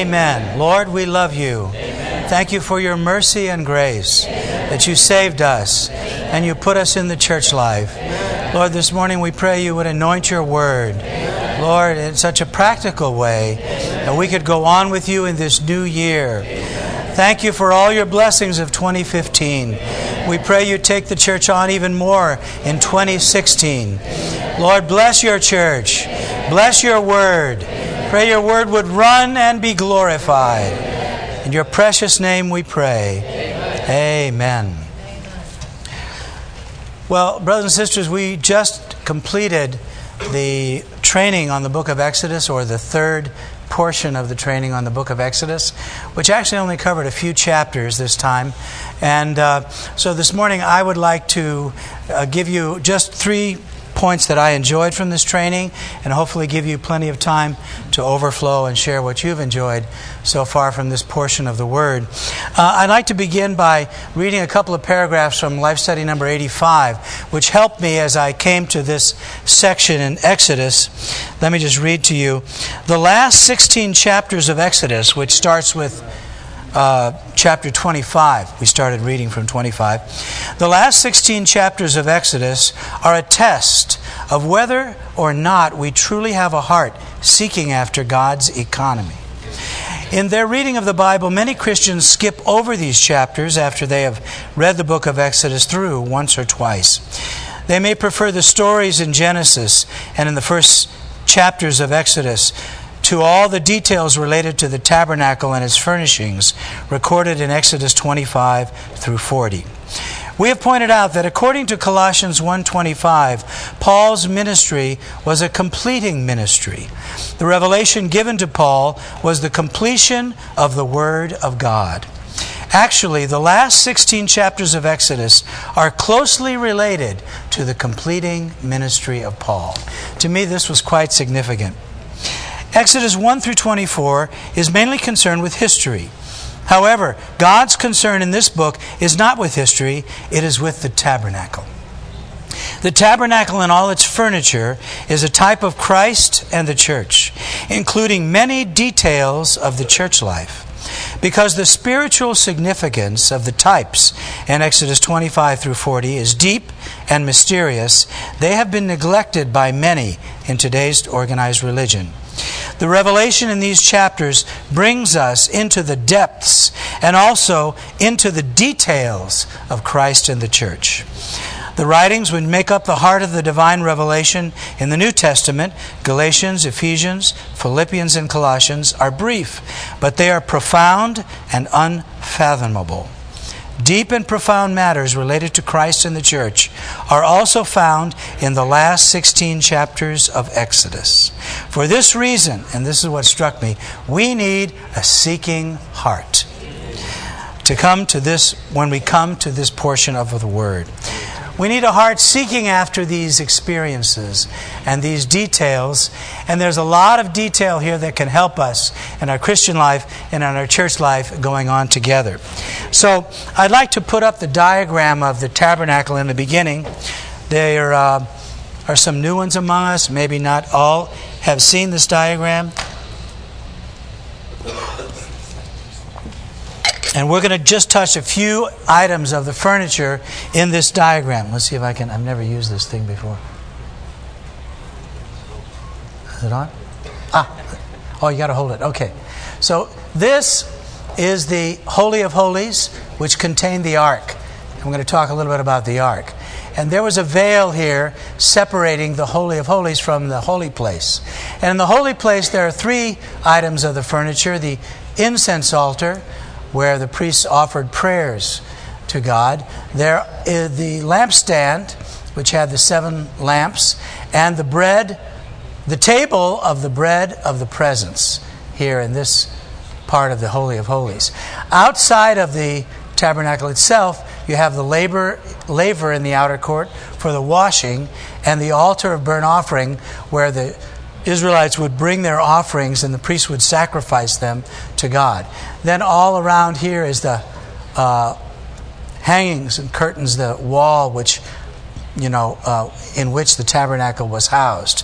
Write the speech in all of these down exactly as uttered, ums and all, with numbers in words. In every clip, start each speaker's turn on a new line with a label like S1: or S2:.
S1: Amen. Lord, we love you.
S2: Amen.
S1: Thank you for your mercy and grace,
S2: Amen.
S1: that you saved us,
S2: Amen.
S1: and you put us in the church life.
S2: Amen.
S1: Lord, this morning we pray you would anoint your word,
S2: Amen.
S1: Lord, in such a practical way,
S2: Amen.
S1: that we could go on with you in this new year.
S2: Amen.
S1: Thank you for all your blessings of twenty fifteen.
S2: Amen.
S1: We pray you take the church on even more in twenty sixteen.
S2: Amen.
S1: Lord, bless your church.
S2: Amen.
S1: Bless your word.
S2: Amen.
S1: Pray your word would run and be glorified.
S2: Amen.
S1: In your precious name we pray.
S2: Amen.
S1: Amen. Well, brothers and sisters, we just completed the training on the book of Exodus, or the third portion of the training on the book of Exodus, which actually only covered a few chapters this time. And uh, so this morning I would like to uh, give you just three points that I enjoyed from this training, and hopefully give you plenty of time to overflow and share what you've enjoyed so far from this portion of the Word. Uh, I'd like to begin by reading a couple of paragraphs from Life Study number eighty-five, which helped me as I came to this section in Exodus. Let me just read to you. The last sixteen chapters of Exodus, which starts with Uh, chapter twenty-five. We started reading from twenty-five. The last sixteen chapters of Exodus are a test of whether or not we truly have a heart seeking after God's economy. In their reading of the Bible, many Christians skip over these chapters after they have read the book of Exodus through once or twice. They may prefer the stories in Genesis and in the first chapters of Exodus to all the details related to the tabernacle and its furnishings recorded in Exodus twenty-five through forty. We have pointed out that according to Colossians one twenty-five, Paul's ministry was a completing ministry. The revelation given to Paul was the completion of the Word of God. Actually, the last sixteen chapters of Exodus are closely related to the completing ministry of Paul. To me, this was quite significant. Exodus one through twenty-four is mainly concerned with history. However, God's concern in this book is not with history, it is with the tabernacle. The tabernacle and all its furniture is a type of Christ and the church, including many details of the church life. Because the spiritual significance of the types in Exodus twenty-five through forty is deep and mysterious, they have been neglected by many in today's organized religion. The revelation in these chapters brings us into the depths and also into the details of Christ and the church. The writings which make up the heart of the divine revelation in the New Testament, Galatians, Ephesians, Philippians, and Colossians, are brief, but they are profound and unfathomable. Deep and profound matters related to Christ and the church are also found in the last sixteen chapters of Exodus. For this reason, and this is what struck me, we need a seeking heart to come to this when we come to this portion of the Word. We need a heart seeking after these experiences and these details. And there's a lot of detail here that can help us in our Christian life and in our church life going on together. So I'd like to put up the diagram of the tabernacle in the beginning. There uh, are some new ones among us. Maybe not all have seen this diagram. And we're going to just touch a few items of the furniture in this diagram. Let's see if I can... I've never used this thing before. Is it on? Ah. Oh, you got to hold it. Okay. So this is the Holy of Holies, which contained the ark. I'm going to talk a little bit about the ark. And there was a veil here separating the Holy of Holies from the holy place. And in the holy place, there are three items of the furniture. The incense altar, where the priests offered prayers to God. There is the lampstand, which had the seven lamps, and the bread, the table of the bread of the presence here in this part of the Holy of Holies. Outside of the tabernacle itself, you have the labor, laver in the outer court for the washing, and the altar of burnt offering, where the Israelites would bring their offerings and the priests would sacrifice them to God. Then all around here is the uh, hangings and curtains, the wall which, you know, uh, in which the tabernacle was housed.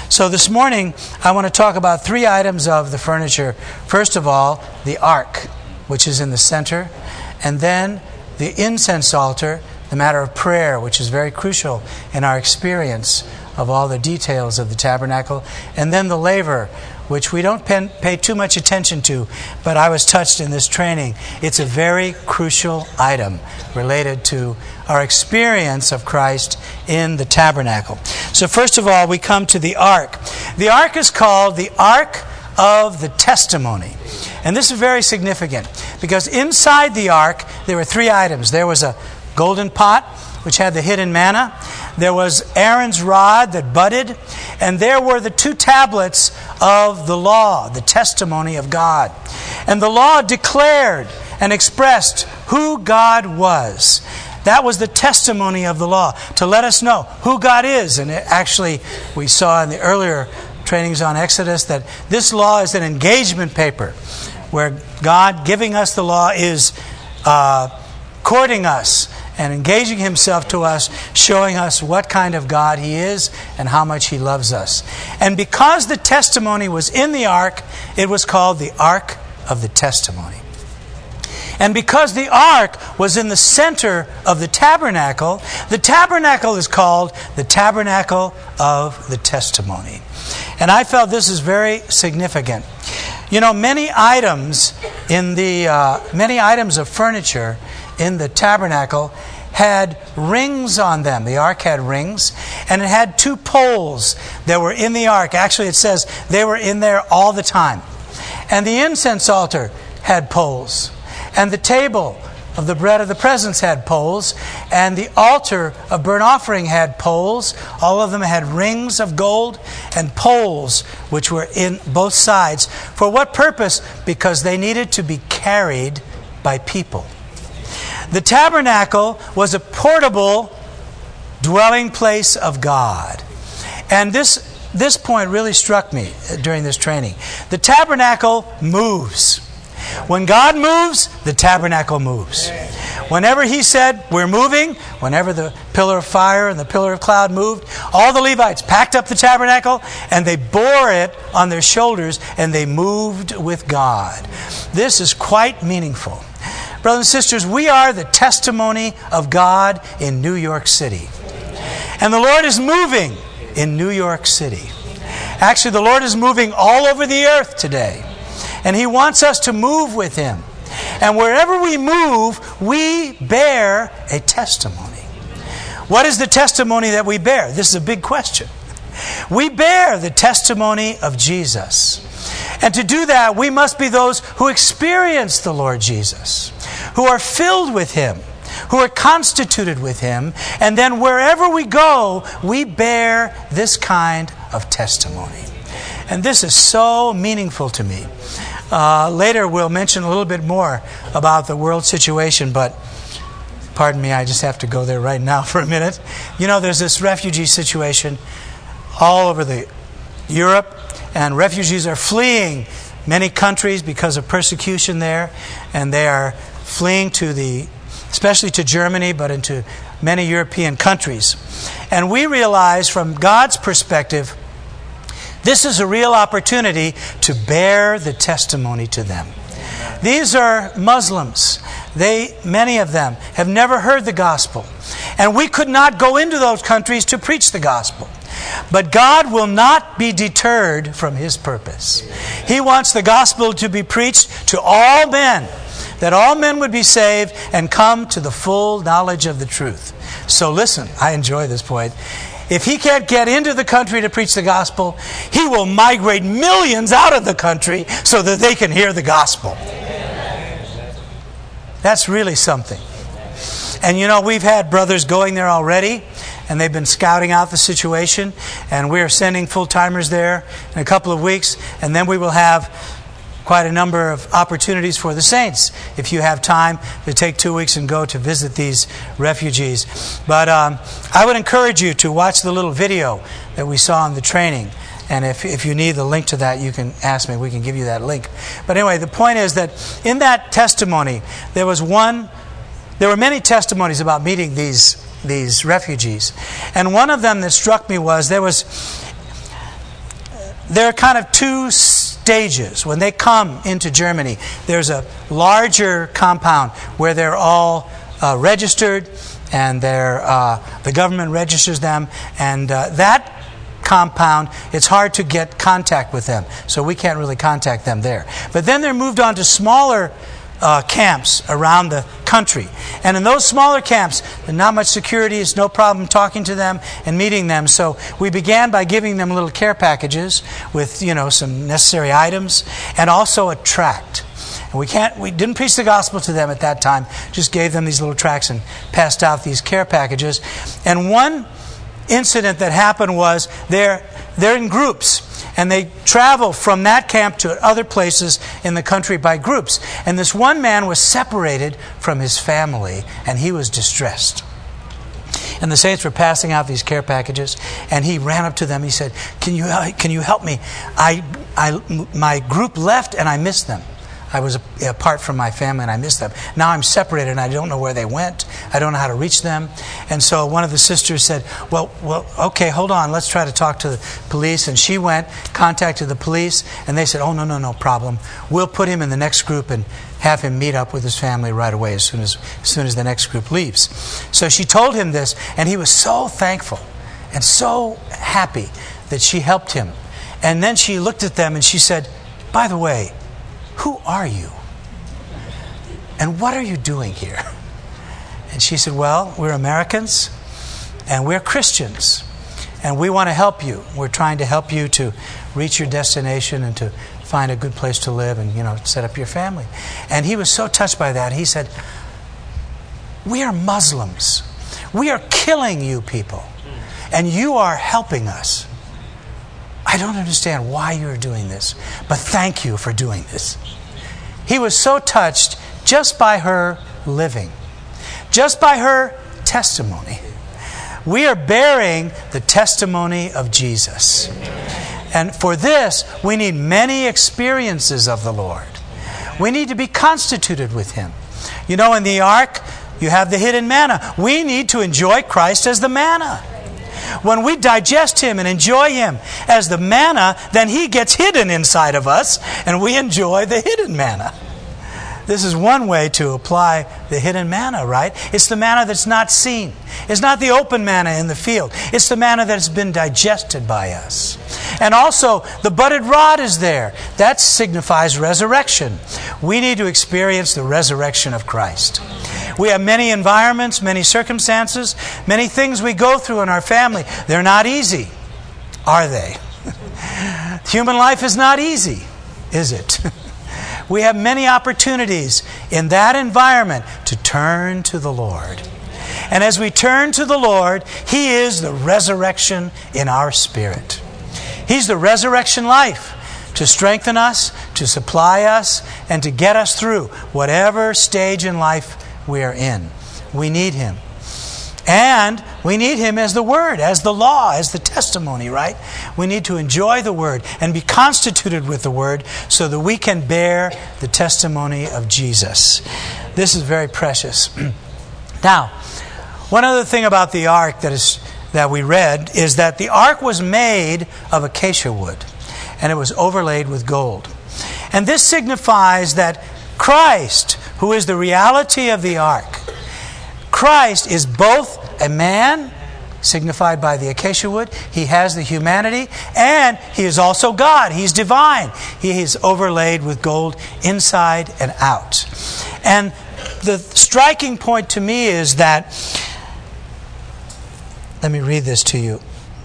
S1: So this morning, I want to talk about three items of the furniture. First of all, the ark, which is in the center, and then the incense altar, the matter of prayer, which is very crucial in our experience of all the details of the tabernacle, and then the laver, which we don't pay, pay too much attention to, but I was touched in this training. It's a very crucial item related to our experience of Christ in the tabernacle. So first of all, we come to the ark. The ark is called the Ark of the Testimony. And this is very significant because inside the ark there were three items. There was a golden pot, which had the hidden manna. There was Aaron's rod that budded. And there were the two tablets of the law, the testimony of God. And the law declared and expressed who God was. That was the testimony of the law, to let us know who God is. And it actually, we saw in the earlier trainings on Exodus that this law is an engagement paper where God giving us the law is uh, courting us and engaging Himself to us, showing us what kind of God He is and how much He loves us. And because the testimony was in the ark, it was called the Ark of the Testimony. And because the ark was in the center of the tabernacle, the tabernacle is called the Tabernacle of the Testimony. And I felt this is very significant. You know, many items in the uh, many items of furniture in the tabernacle had rings on them. The ark had rings, and it had two poles that were in the ark. Actually, it says they were in there all the time. And the incense altar had poles. And the table of the bread of the presence had poles. And the altar of burnt offering had poles. All of them had rings of gold and poles which were in both sides. For what purpose? Because they needed to be carried by people. The tabernacle was a portable dwelling place of God. And this this point really struck me during this training. The tabernacle moves. When God moves, the tabernacle moves. Whenever He said, we're moving, whenever the pillar of fire and the pillar of cloud moved, all the Levites packed up the tabernacle and they bore it on their shoulders and they moved with God. This is quite meaningful. Brothers and sisters, we are the testimony of God in New York City. And the Lord is moving in New York City. Actually, the Lord is moving all over the earth today. And He wants us to move with Him. And wherever we move, we bear a testimony. What is the testimony that we bear? This is a big question. We bear the testimony of Jesus. And to do that, we must be those who experience the Lord Jesus, who are filled with Him, who are constituted with Him, and then wherever we go, we bear this kind of testimony. And this is so meaningful to me. Uh, later we'll mention a little bit more about the world situation, but pardon me, I just have to go there right now for a minute. You know, there's this refugee situation all over the Europe, and refugees are fleeing many countries because of persecution there, and they are fleeing to the, especially to Germany, but into many European countries. And we realize from God's perspective, this is a real opportunity to bear the testimony to them. These are Muslims. They, many of them, have never heard the gospel. And we could not go into those countries to preach the gospel. But God will not be deterred from His purpose. He wants the gospel to be preached to all men, that all men would be saved and come to the full knowledge of the truth. So listen, I enjoy this point. If He can't get into the country to preach the gospel, He will migrate millions out of the country so that they can hear the gospel. That's really something. And you know, we've had brothers going there already, and they've been scouting out the situation, and we are sending full-timers there in a couple of weeks, and then we will have quite a number of opportunities for the saints if you have time to take two weeks and go to visit these refugees. But um, I would encourage you to watch the little video that we saw in the training. And if, if you need the link to that, you can ask me. We can give you that link. But anyway, the point is that in that testimony, there was one, there were many testimonies about meeting these, these refugees. And one of them that struck me was there was, there are kind of two stages. When they come into Germany, there's a larger compound where they're all uh, registered, and they're, uh, the government registers them, and uh, that compound, it's hard to get contact with them, so we can't really contact them there. But then they're moved on to smaller uh, camps around the country. And in those smaller camps, there's not much security, it's no problem talking to them and meeting them. So we began by giving them little care packages with, you know, some necessary items, and also a tract. And we can't, we didn't preach the gospel to them at that time, just gave them these little tracts and passed out these care packages. And one incident that happened was they're, they're in groups, and they travel from that camp to other places in the country by groups. And this one man was separated from his family, and he was distressed. And the saints were passing out these care packages, and he ran up to them. He said, "Can you can you help me? I I my group left, and I missed them. I was apart from my family and I missed them. Now I'm separated and I don't know where they went. I don't know how to reach them." And so one of the sisters said, well, well, okay, hold on. Let's try to talk to the police. And she went, contacted the police, and they said, "Oh, no, no, no problem. We'll put him in the next group and have him meet up with his family right away as soon as, as soon as the next group leaves." So she told him this, and he was so thankful and so happy that she helped him. And then she looked at them and she said, "By the way, who are you? And what are you doing here?" And she said, "Well, we're Americans and we're Christians, and we want to help you. We're trying to help you to reach your destination and to find a good place to live and, you know, set up your family." And he was so touched by that. He said, "We are Muslims. We are killing you people, and you are helping us. I don't understand why you're doing this, but thank you for doing this." He was so touched just by her living, just by her testimony. We are bearing the testimony of Jesus. And for this, we need many experiences of the Lord. We need to be constituted with Him. You know, in the ark, you have the hidden manna. We need to enjoy Christ as the manna. When we digest Him and enjoy Him as the manna, then He gets hidden inside of us, and we enjoy the hidden manna. This is one way to apply the hidden manna, right? It's the manna that's not seen. It's not the open manna in the field. It's the manna that has been digested by us. And also, the budded rod is there. That signifies resurrection. We need to experience the resurrection of Christ. We have many environments, many circumstances, many things we go through in our family. They're not easy, are they? Human life is not easy, is it? We have many opportunities in that environment to turn to the Lord. And as we turn to the Lord, He is the resurrection in our spirit. He's the resurrection life to strengthen us, to supply us, and to get us through whatever stage in life we are in. We need Him. And we need Him as the Word, as the law, as the testimony, right? We need to enjoy the Word and be constituted with the Word so that we can bear the testimony of Jesus. This is very precious. Now, one other thing about the ark that is that we read is that the ark was made of acacia wood, and it was overlaid with gold. And this signifies that Christ, who is the reality of the ark, Christ is both a man, signified by the acacia wood. He has the humanity, and He is also God. He's divine. He is overlaid with gold inside and out. And the striking point to me is that, let me read this to you.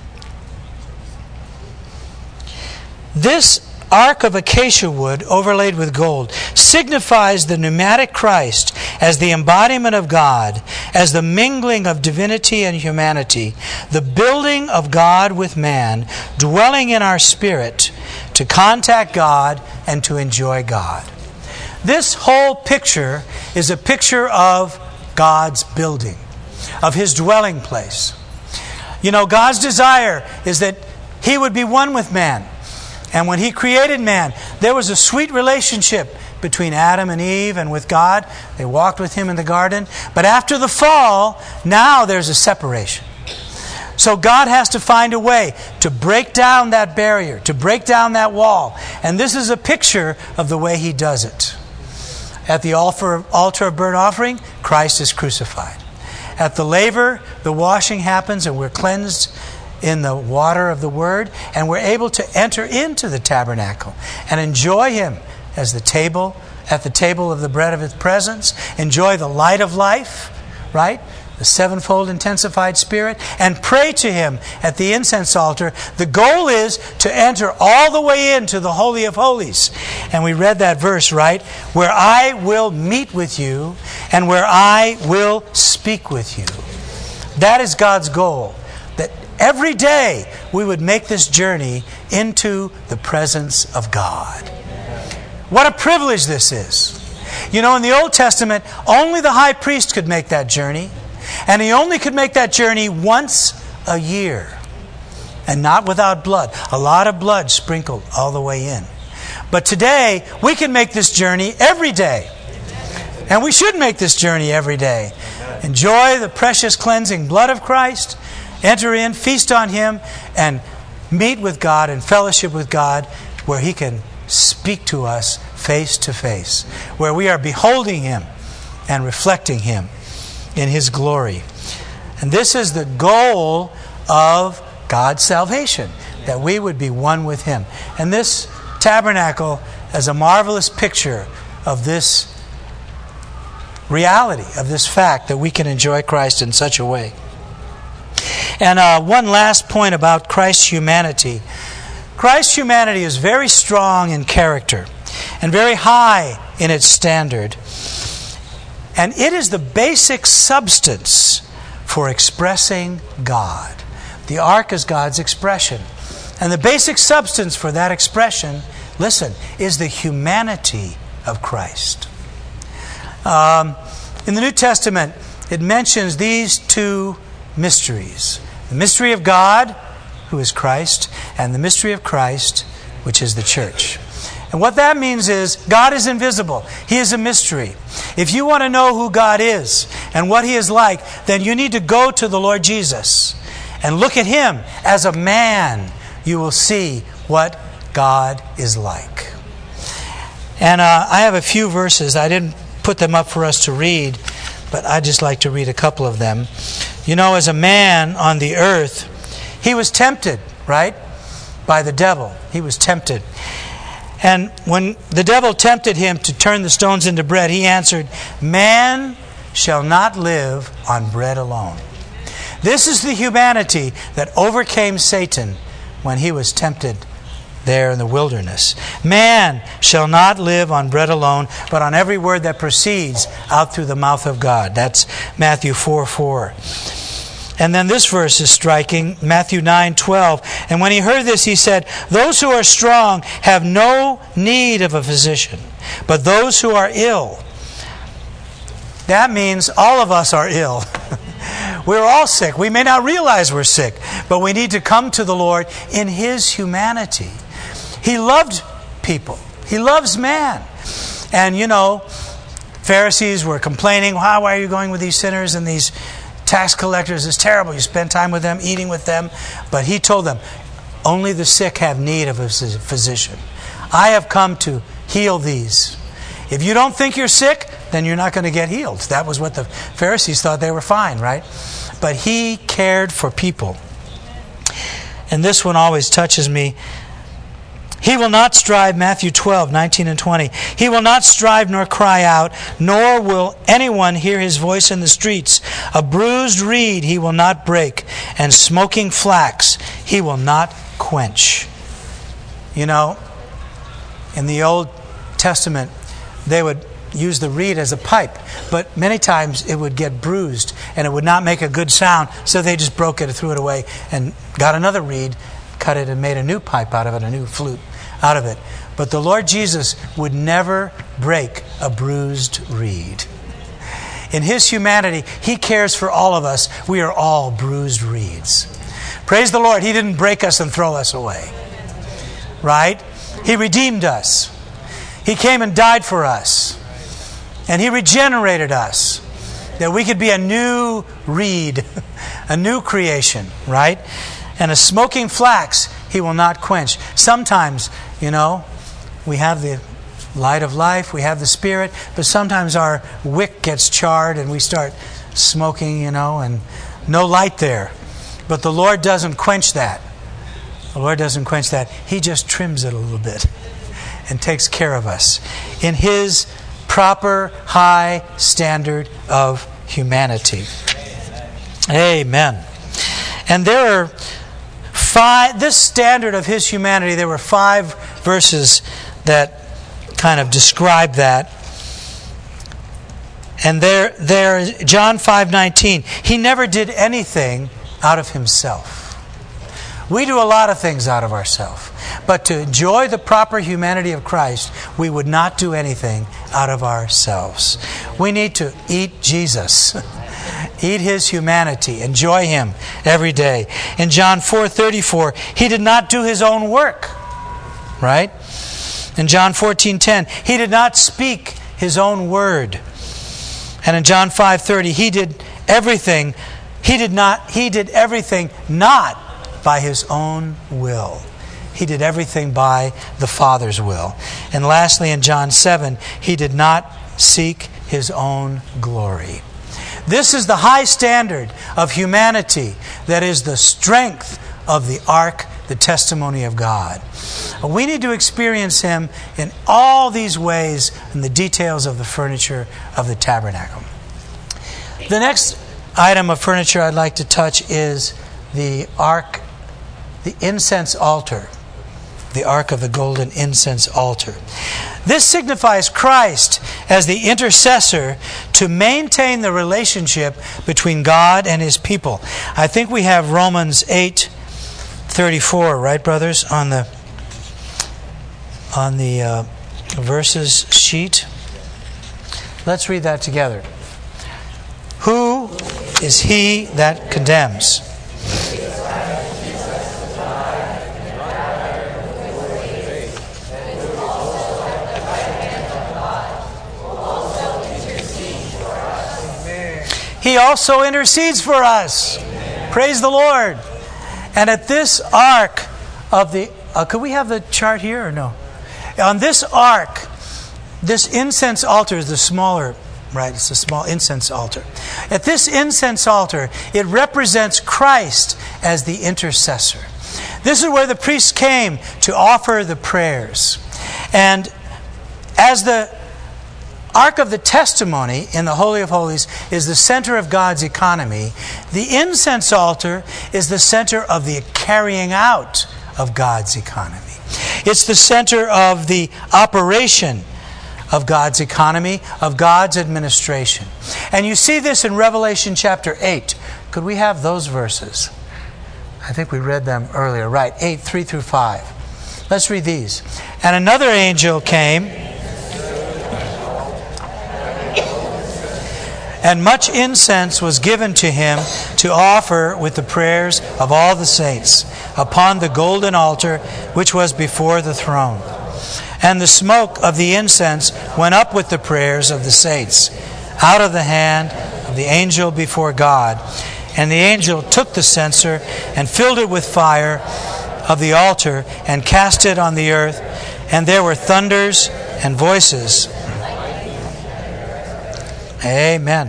S1: This ark of acacia wood overlaid with gold signifies the pneumatic Christ as the embodiment of God, as the mingling of divinity and humanity, the building of God with man, dwelling in our spirit to contact God and to enjoy God. This whole picture is a picture of God's building, of His dwelling place. You know, God's desire is that He would be one with man. And when He created man, there was a sweet relationship between Adam and Eve and with God. They walked with Him in the garden. But after the fall, now there's a separation. So God has to find a way to break down that barrier, to break down that wall. And this is a picture of the way He does it. At the altar of burnt offering, Christ is crucified. At the laver, the washing happens and we're cleansed in the water of the Word, and we're able to enter into the tabernacle and enjoy Him as the table, at the table of the bread of His presence, enjoy the light of life, right? The sevenfold intensified Spirit, and pray to Him at the incense altar. The goal is to enter all the way into the Holy of Holies. And we read that verse, right? Where I will meet with you and where I will speak with you. That is God's goal. That every day we would make this journey into the presence of God. What a privilege this is. You know, in the Old Testament, only the high priest could make that journey. And he only could make that journey once a year. And not without blood. A lot of blood sprinkled all the way in. But today, we can make this journey every day. And we should make this journey every day. Enjoy the precious cleansing blood of Christ. Enter in, feast on Him, and meet with God and fellowship with God where He can speak to us face to face. Where we are beholding Him and reflecting Him in His glory. And this is the goal of God's salvation, that we would be one with Him. And this tabernacle is a marvelous picture of this reality, of this fact that we can enjoy Christ in such a way. And uh, one last point about Christ's humanity. Christ's humanity is very strong in character and very high in its standard. And it is the basic substance for expressing God. The ark is God's expression. And the basic substance for that expression, listen, is the humanity of Christ. Um, in the New Testament, it mentions these two mysteries. The mystery of God, who is Christ, and the mystery of Christ, which is the church. And what that means is God is invisible. He is a mystery. If you want to know who God is and what He is like, then you need to go to the Lord Jesus and look at Him as a man. You will see what God is like. And uh, I have a few verses. I didn't put them up for us to read, but I'd just like to read a couple of them. You know, as a man on the earth, He was tempted, right? By the devil. He was tempted. And when the devil tempted Him to turn the stones into bread, He answered, "Man shall not live on bread alone." This is the humanity that overcame Satan when he was tempted there in the wilderness. Man shall not live on bread alone, but on every word that proceeds out through the mouth of God. That's Matthew four four. And then this verse is striking, Matthew nine twelve. And when He heard this, He said, "Those who are strong have no need of a physician, but those who are ill." That means all of us are ill. We're all sick. We may not realize we're sick, but we need to come to the Lord in His humanity. He loved people. He loves man. And you know, Pharisees were complaining, "Why, why are you going with these sinners and these tax collectors? It's terrible. You spend time with them, eating with them." But He told them, only the sick have need of a physician. I have come to heal these. If you don't think you're sick, then you're not going to get healed. That was what the Pharisees thought. They were fine, right? But He cared for people. And this one always touches me. He will not strive, Matthew twelve, nineteen and twenty. He will not strive nor cry out, nor will anyone hear His voice in the streets. A bruised reed He will not break, and smoking flax He will not quench. You know, in the Old Testament, they would use the reed as a pipe, but many times it would get bruised and it would not make a good sound, so they just broke it and threw it away and got another reed, cut it and made a new pipe out of it, a new flute out of it. But the Lord Jesus would never break a bruised reed. In His humanity, He cares for all of us. We are all bruised reeds. Praise the Lord, He didn't break us and throw us away. Right? He redeemed us. He came and died for us. And He regenerated us, that we could be a new reed, a new creation, right? And a smoking flax he will not quench. Sometimes, you know, we have the light of life, we have the Spirit, but sometimes our wick gets charred and we start smoking, you know, and no light there. But the Lord doesn't quench that. The Lord doesn't quench that. He just trims it a little bit and takes care of us in His proper high standard of humanity. Amen. And there are five, this standard of His humanity, there were five verses that kind of describe that. And there, there, John five nineteen, He never did anything out of Himself. We do a lot of things out of ourselves. But to enjoy the proper humanity of Christ, we would not do anything out of ourselves. We need to eat Jesus. Eat His humanity. Enjoy Him every day. In John four thirty-four, He did not do His own work. Right? In John fourteen ten, He did not speak His own word. And in John five thirty, He did everything. He did not. He did everything not by His own will. He did everything by the Father's will. And lastly, in John seven, He did not seek His own glory. This is the high standard of humanity that is the strength of the ark, the testimony of God. We need to experience Him in all these ways in the details of the furniture of the tabernacle. The next item of furniture I'd like to touch is the ark, the incense altar. The ark of the golden incense altar. This signifies Christ as the intercessor to maintain the relationship between God and His people. I think we have Romans eight thirty-four, right, brothers, on the on the uh, verses sheet. Let's read that together. Who is he that condemns? He also intercedes for us. Praise the Lord. And at this ark of the... Uh, could we have the chart here or no? On this ark, this incense altar is the smaller, right? It's a small incense altar. At this incense altar, it represents Christ as the intercessor. This is where the priests came to offer the prayers. And as the Ark of the Testimony in the Holy of Holies is the center of God's economy, the incense altar is the center of the carrying out of God's economy. It's the center of the operation of God's economy, of God's administration. And you see this in Revelation chapter eight. Could we have those verses? I think we read them earlier. Right, eight, three through five. Let's read these. And another angel came, and much incense was given to him to offer with the prayers of all the saints upon the golden altar which was before the throne. And the smoke of the incense went up with the prayers of the saints out of the hand of the angel before God. And the angel took the censer and filled it with fire of the altar and cast it on the earth. And there were thunders and voices. Amen.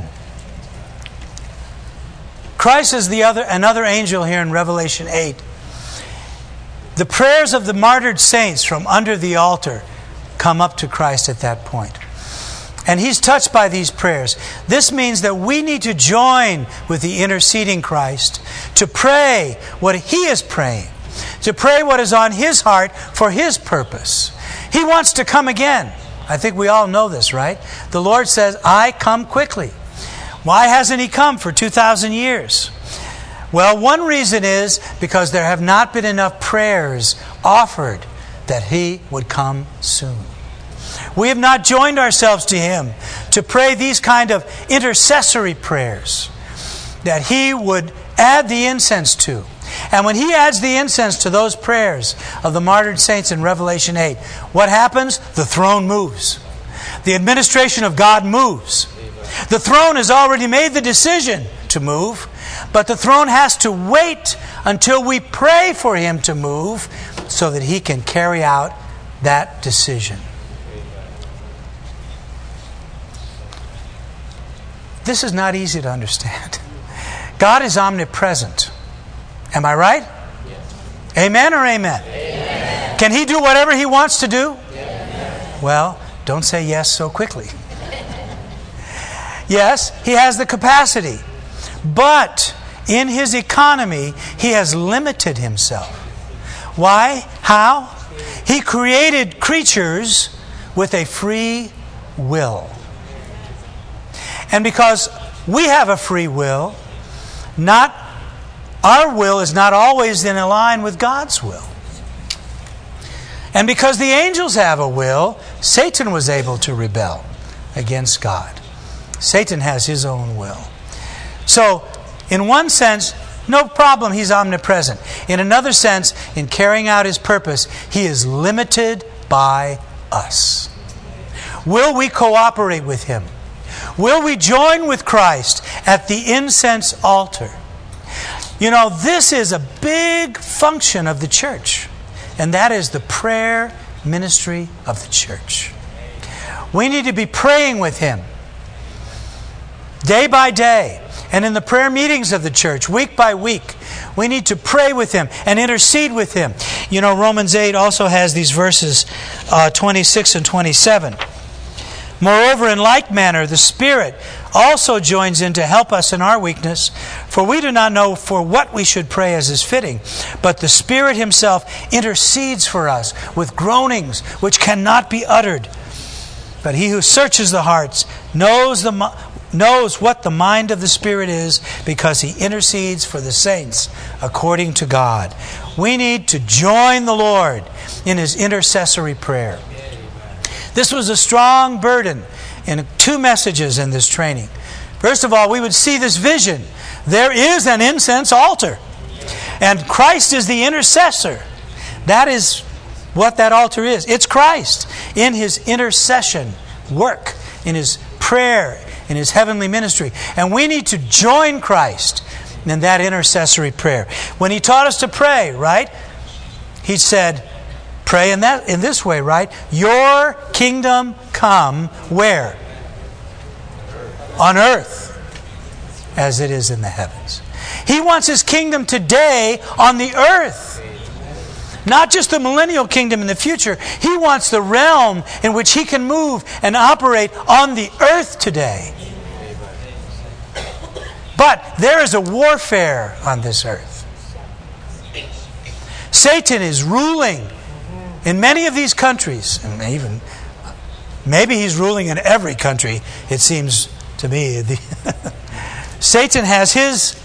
S1: Christ is the other another angel here in Revelation eight. The prayers of the martyred saints from under the altar come up to Christ at that point. And He's touched by these prayers. This means that we need to join with the interceding Christ to pray what He is praying, to pray what is on His heart for His purpose. He wants to come again. I think we all know this, right? The Lord says, I come quickly. Why hasn't He come for two thousand years? Well, one reason is because there have not been enough prayers offered that He would come soon. We have not joined ourselves to Him to pray these kind of intercessory prayers that He would add the incense to. And when He adds the incense to those prayers of the martyred saints in Revelation eight, what happens? The throne moves. The administration of God moves. The throne has already made the decision to move, But the throne has to wait until we pray for Him to move so that He can carry out that decision. This is not easy to understand. God is omnipresent. Am I right? Yes. Amen or amen? Amen? Can He do whatever He wants to do? Yes. Well, don't say yes so quickly. Yes, He has the capacity. But in His economy, He has limited Himself. Why? How? He created creatures with a free will. And because we have a free will, not our will is not always in line with God's will. And because the angels have a will, Satan was able to rebel against God. Satan has his own will. So, in one sense, no problem, He's omnipresent. In another sense, in carrying out His purpose, He is limited by us. Will we cooperate with Him? Will we join with Christ at the incense altar? You know, this is a big function of the church, and that is the prayer ministry of the church. We need to be praying with Him day by day, and in the prayer meetings of the church, week by week. We need to pray with Him and intercede with Him. You know, Romans eight also has these verses uh, twenty-six and twenty-seven. Moreover, in like manner, the Spirit also joins in to help us in our weakness, for we do not know for what we should pray as is fitting, but the Spirit Himself intercedes for us with groanings which cannot be uttered. But He who searches the hearts knows the knows what the mind of the Spirit is, because He intercedes for the saints according to God. We need to join the Lord in His intercessory prayer. This was a strong burden in two messages in this training. First of all, we would see this vision. There is an incense altar, and Christ is the intercessor. That is what that altar is. It's Christ in His intercession work, in His prayer, in His heavenly ministry. And we need to join Christ in that intercessory prayer. When He taught us to pray, right? He said, pray in that in this way, right? Your kingdom come where? On earth as it is in the heavens. He wants His kingdom today on the earth. Not just the millennial kingdom in the future. He wants the realm in which He can move and operate on the earth today. But there is a warfare on this earth. Satan is ruling in many of these countries, and even maybe he's ruling in every country, it seems to me. Satan has his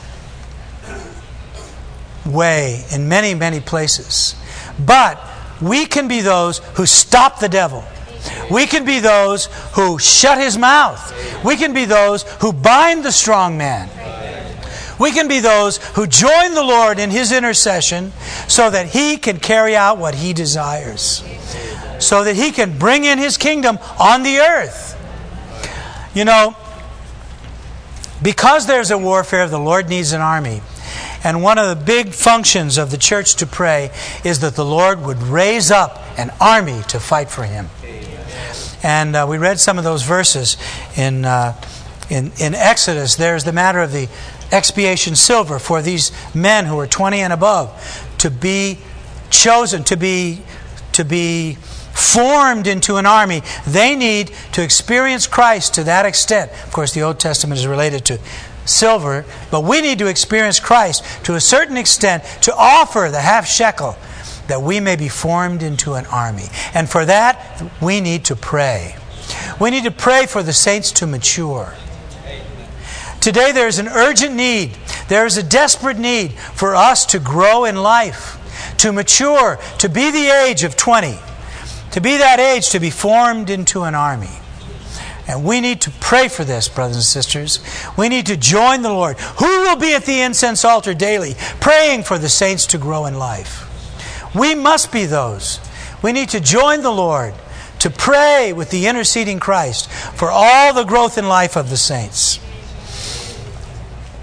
S1: way in many, many places. But we can be those who stop the devil. We can be those who shut his mouth. We can be those who bind the strong man. We can be those who join the Lord in His intercession so that He can carry out what He desires. So that He can bring in His kingdom on the earth. You know, because there's a warfare, the Lord needs an army. And one of the big functions of the church to pray is that the Lord would raise up an army to fight for Him. And uh, we read some of those verses in, uh, in in Exodus. There's the matter of the expiation silver for these men who are twenty and above to be chosen, to be to be formed into an army. They need to experience Christ to that extent. Of course, the Old Testament is related to silver, but we need to experience Christ to a certain extent to offer the half shekel that we may be formed into an army. And for that, we need to pray. We need to pray for the saints to mature. Today there is an urgent need. There is a desperate need for us to grow in life, to mature, to be the age of twenty, to be that age to be formed into an army. And we need to pray for this, brothers and sisters. We need to join the Lord. Who will be at the incense altar daily, praying for the saints to grow in life? We must be those. We need to join the Lord to pray with the interceding Christ for all the growth in life of the saints.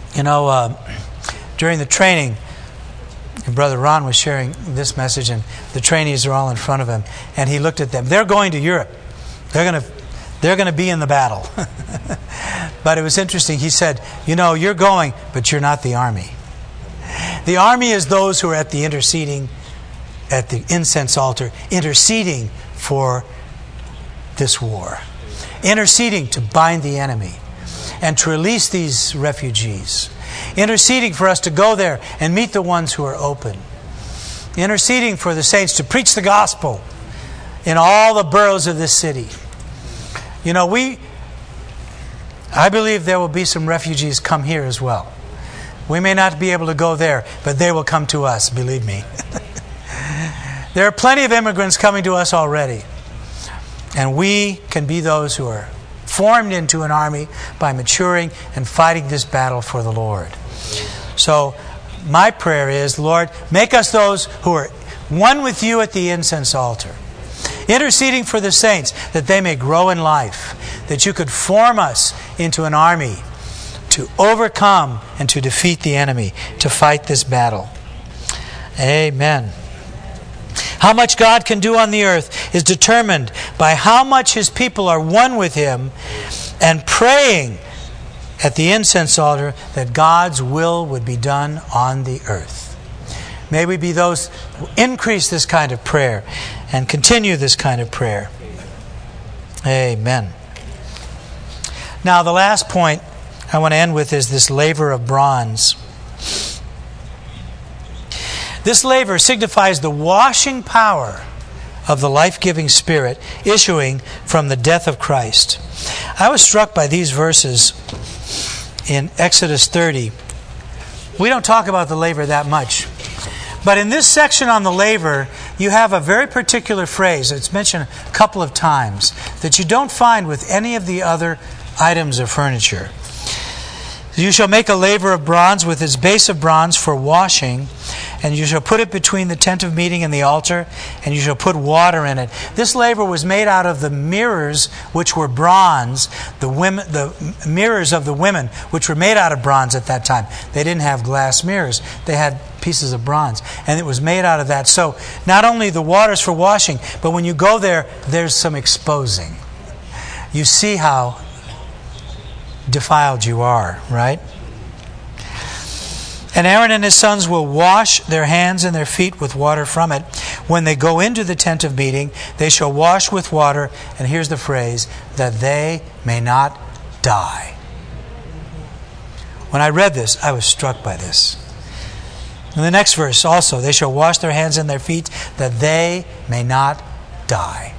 S1: You know, uh, during the training, Brother Ron was sharing this message, and the trainees are all in front of him, and he looked at them. They're going to Europe. They're going to they're going to be in the battle. But it was interesting. He said, you know, you're going, but you're not the army. The army is those who are at the interceding, at the incense altar, interceding for this war. Interceding to bind the enemy and to release these refugees. Interceding for us to go there and meet the ones who are open. Interceding for the saints to preach the gospel in all the boroughs of this city. You know, we, I believe there will be some refugees come here as well. We may not be able to go there, but they will come to us, believe me. There are plenty of immigrants coming to us already. And we can be those who are formed into an army by maturing and fighting this battle for the Lord. So, my prayer is, Lord, make us those who are one with you at the incense altar, interceding for the saints that they may grow in life, that you could form us into an army to overcome and to defeat the enemy, to fight this battle. Amen. How much God can do on the earth is determined by how much His people are one with Him and praying at the incense altar that God's will would be done on the earth. May we be those who increase this kind of prayer and continue this kind of prayer. Amen. Now, the last point I want to end with is this laver of bronze. This laver signifies the washing power of the life-giving Spirit issuing from the death of Christ. I was struck by these verses in Exodus thirty. We don't talk about the laver that much. But in this section on the laver, you have a very particular phrase. It's mentioned a couple of times that you don't find with any of the other items of furniture. You shall make a laver of bronze with its base of bronze for washing, and you shall put it between the tent of meeting and the altar, and you shall put water in it. This laver was made out of the mirrors which were bronze, the women, the mirrors of the women, which were made out of bronze at that time. They didn't have glass mirrors. They had pieces of bronze, and it was made out of that. So not only the water's for washing, but when you go there, there's some exposing. You see how defiled you are, right? And Aaron and his sons will wash their hands and their feet with water from it. When they go into the tent of meeting, they shall wash with water, and here's the phrase, that they may not die. When I read this, I was struck by this. In the next verse also, they shall wash their hands and their feet, that they may not die.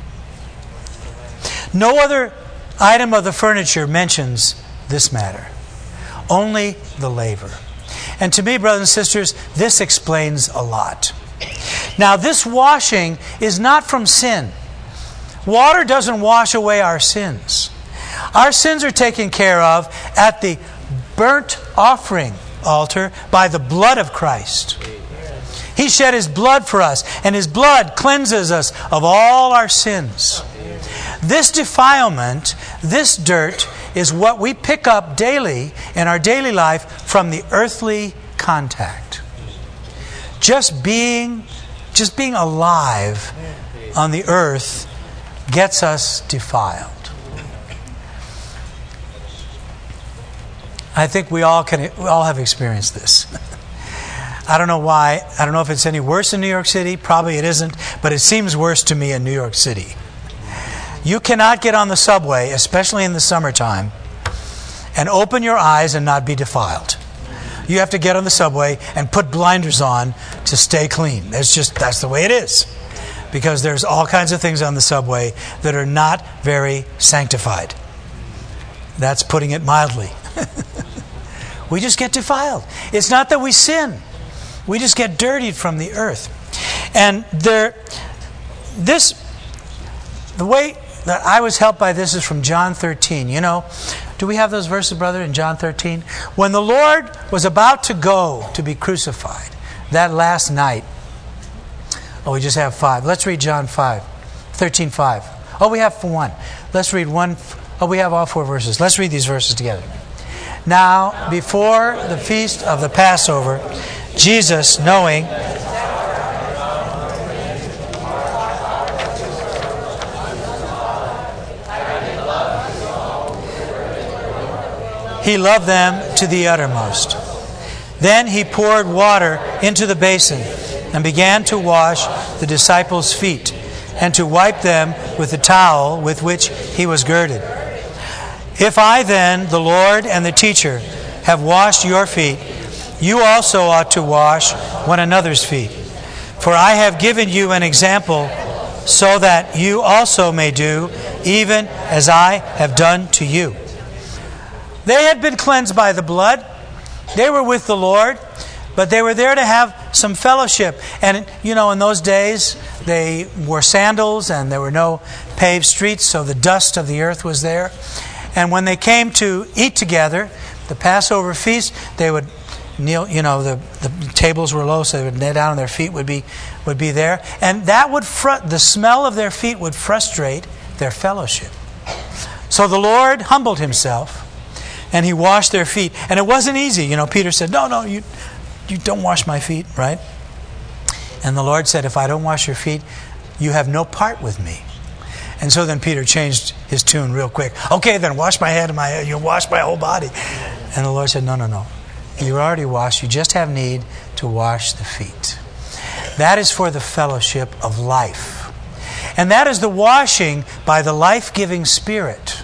S1: No other item of the furniture mentions this matter. Only the laver. And to me, brothers and sisters, this explains a lot. Now, this washing is not from sin. Water doesn't wash away our sins. Our sins are taken care of at the burnt offering altar by the blood of Christ. He shed His blood for us, and His blood cleanses us of all our sins. This defilement, this dirt, is what we pick up daily in our daily life from the earthly contact. Just being, just being alive on the earth gets us defiled. I think we all can, we all have experienced this. I don't know why. I don't know if it's any worse in New York City. Probably it isn't, but it seems worse to me in New York City. You cannot get on the subway, especially in the summertime, and open your eyes and not be defiled. You have to get on the subway and put blinders on to stay clean. It's just, that's the way it is. Because there's all kinds of things on the subway that are not very sanctified. That's putting it mildly. We just get defiled. It's not that we sin. We just get dirtied from the earth. And there, this, the way that I was helped by this is from John thirteen. You know, do we have those verses, brother, in John thirteen? When the Lord was about to go to be crucified, that last night. Oh, we just have five. Let's read John five, thirteen five. Oh, we have one. Let's read one. Oh, we have all four verses. Let's read these verses together. Now, before the feast of the Passover, Jesus, knowing he loved them to the uttermost. Then he poured water into the basin and began to wash the disciples' feet and to wipe them with the towel with which he was girded. If I then, the Lord and the teacher, have washed your feet, you also ought to wash one another's feet. For I have given you an example so that you also may do even as I have done to you. They had been cleansed by the blood. They were with the Lord, but they were there to have some fellowship. And, you know, in those days, they wore sandals and there were no paved streets, so the dust of the earth was there. And when they came to eat together, the Passover feast, they would kneel, you know, the, the tables were low, so they would kneel down and their feet would be would be there. And that would fr- the smell of their feet would frustrate their fellowship. So the Lord humbled himself and he washed their feet. And it wasn't easy. You know, Peter said, no, no, you you don't wash my feet, right? And the Lord said, if I don't wash your feet, you have no part with me. And so then Peter changed his tune real quick. Okay, then wash my head and my head. You wash my whole body. And the Lord said, no, no, no. You already washed. You just have need to wash the feet. That is for the fellowship of life. And that is the washing by the life-giving Spirit.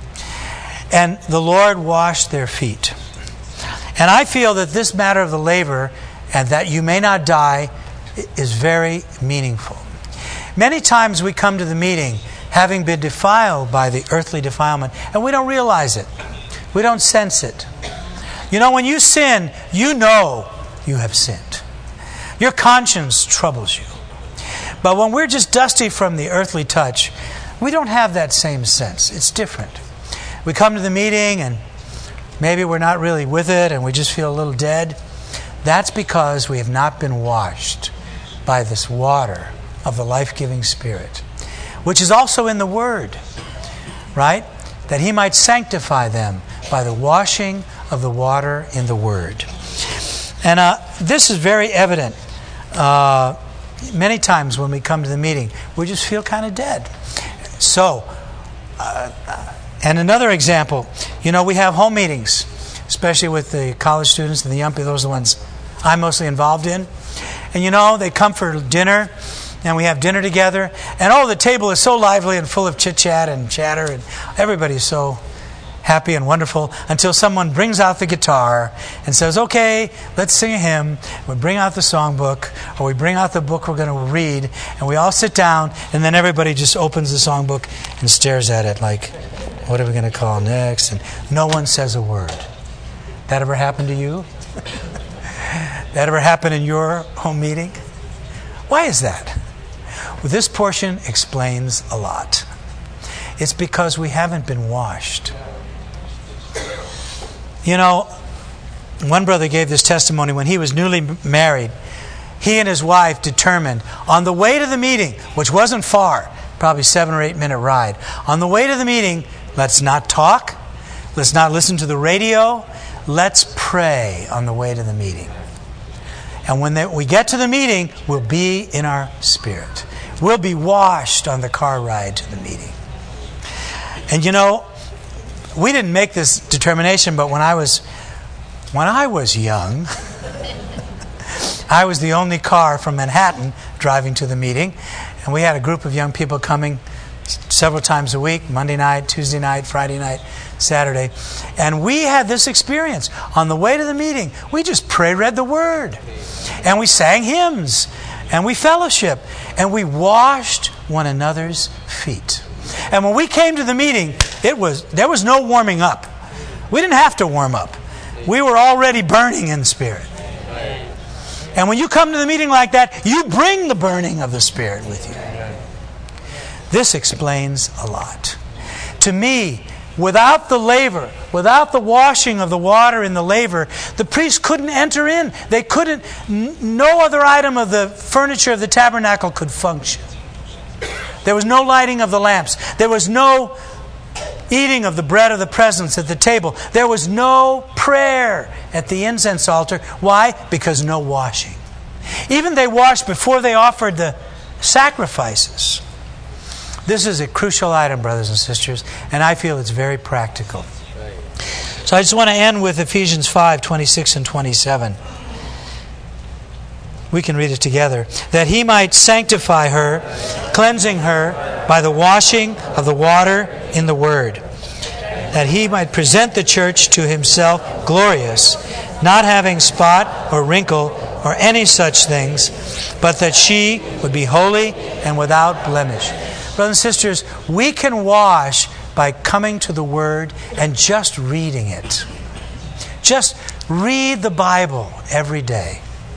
S1: And the Lord washed their feet. And I feel that this matter of the laver and that you may not die is very meaningful. Many times we come to the meeting having been defiled by the earthly defilement, and we don't realize it. We don't sense it. You know, when you sin, you know you have sinned. Your conscience troubles you. But when we're just dusty from the earthly touch, we don't have that same sense. It's different. We come to the meeting and maybe we're not really with it and we just feel a little dead. That's because we have not been washed by this water of the life-giving Spirit, which is also in the Word, right? That He might sanctify them by the washing of the water in the Word. And uh, this is very evident uh, many times when we come to the meeting. We just feel kind of dead. So, uh, and another example, you know, we have home meetings, especially with the college students and the young people. Those are the ones I'm mostly involved in. And you know, they come for dinner, and we have dinner together, and oh, the table is so lively and full of chit-chat and chatter, and everybody's so happy and wonderful until someone brings out the guitar and says, okay, let's sing a hymn. We bring out the songbook, or we bring out the book we're going to read, and we all sit down, and then everybody just opens the songbook and stares at it like, what are we going to call next? And no one says a word. That ever happened to you? That ever happened in your home meeting? Why is that? Well, this portion explains a lot. It's because we haven't been washed. You know, one brother gave this testimony when he was newly married. He and his wife determined on the way to the meeting, which wasn't far, probably seven or eight minute ride. On the way to the meeting, let's not talk. Let's not listen to the radio. Let's pray on the way to the meeting. And when they, we get to the meeting, we'll be in our spirit. We'll be washed on the car ride to the meeting. And you know, we didn't make this determination, but when I was when I was young, I was the only car from Manhattan driving to the meeting. And we had a group of young people coming several times a week, Monday night, Tuesday night, Friday night, Saturday. And we had this experience. On the way to the meeting, we just prayed, read the Word. And we sang hymns. And we fellowship. And we washed one another's feet. And when we came to the meeting, it was there was no warming up. We didn't have to warm up. We were already burning in spirit. And when you come to the meeting like that, you bring the burning of the Spirit with you. This explains a lot. To me, without the laver, without the washing of the water in the laver, the priests couldn't enter in. They couldn't, no other item of the furniture of the tabernacle could function. There was no lighting of the lamps. There was no, eating of the bread of the presence at the table. There was no prayer at the incense altar. Why? Because no washing. Even they washed before they offered the sacrifices. This is a crucial item, brothers and sisters, and I feel it's very practical. So I just want to end with Ephesians five, twenty-six and twenty-seven. We can read it together. That he might sanctify her, cleansing her by the washing of the water in the word. That he might present the church to himself glorious, not having spot or wrinkle or any such things, but that she would be holy and without blemish. Brothers and sisters, we can wash by coming to the Word and just reading it. Just read the Bible every day.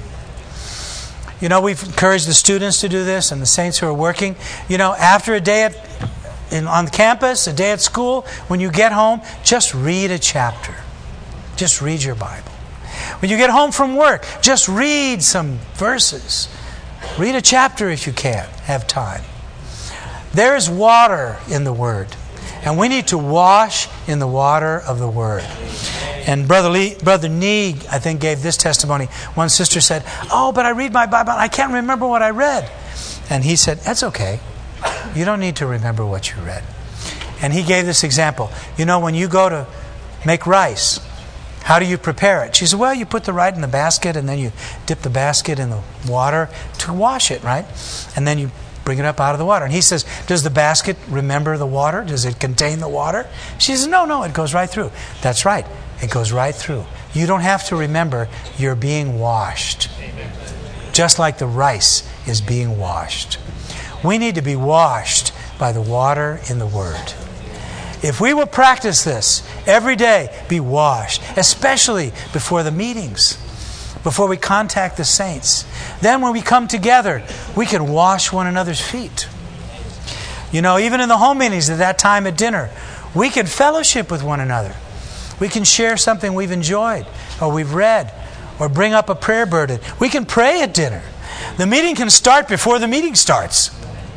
S1: You know, we've encouraged the students to do this and the saints who are working. You know, after a day at, in, on campus, a day at school, when you get home, just read a chapter. Just read your Bible. When you get home from work, just read some verses. Read a chapter if you can, have time. There is water in the Word. And we need to wash in the water of the Word. And Brother Lee, Brother Neig, I think, gave this testimony. One sister said, "Oh, but I read my Bible, I can't remember what I read." And he said, "That's okay. You don't need to remember what you read." And he gave this example. You know, when you go to make rice, how do you prepare it? She said, "Well, you put the rice in the basket, and then you dip the basket in the water to wash it, right? And then you bring it up out of the water." And he says, "Does the basket remember the water? Does it contain the water?" She says, "No, no, it goes right through." That's right. It goes right through. You don't have to remember you're being washed. Just like the rice is being washed. We need to be washed by the water in the Word. If we will practice this every day, be washed, especially before the meetings, before we contact the saints. Then when we come together, we can wash one another's feet. You know, even in the home meetings at that time at dinner, we can fellowship with one another. We can share something we've enjoyed or we've read or bring up a prayer burden. We can pray at dinner. The meeting can start before the meeting starts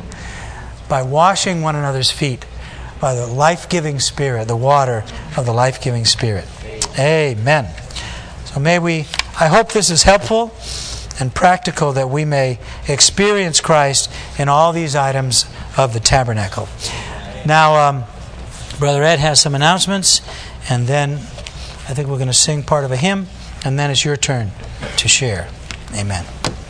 S1: by washing one another's feet by the life-giving Spirit, the water of the life-giving Spirit. Amen. So may we, I hope this is helpful and practical, that we may experience Christ in all these items of the tabernacle. Now, um, Brother Ed has some announcements, and then I think we're going to sing part of a hymn, and then it's your turn to share. Amen.